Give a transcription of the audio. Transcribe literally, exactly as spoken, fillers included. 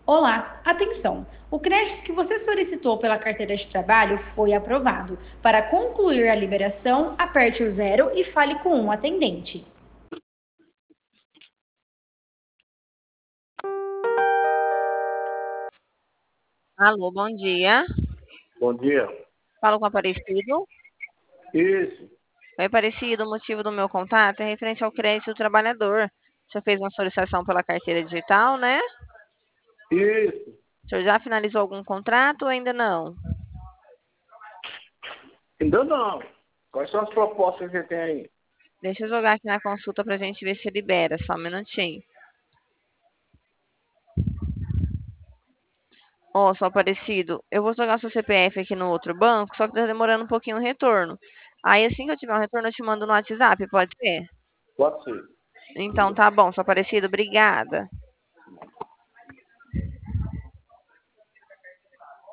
Olá, atenção! O crédito que você solicitou pela carteira de trabalho foi aprovado. Para concluir a liberação, aperte o zero e fale com um atendente. Alô, bom dia. Bom dia. Falo com o Aparecido. Isso, Oi, Aparecido, o motivo do meu contato é referente ao crédito do trabalhador. O senhor fez uma solicitação pela carteira digital, né? isso. O senhor já finalizou algum contrato ou ainda não? Ainda não. Quais são as propostas que você tem aí? Deixa eu jogar aqui na consulta pra gente ver se libera, só um minutinho. Ó, só Aparecido, eu vou jogar seu C P F aqui no outro banco, só que tá demorando um pouquinho o retorno. Aí assim que eu tiver um retorno, eu te mando no WhatsApp, pode ser? Pode ser. Então tá bom, só Aparecido, obrigada.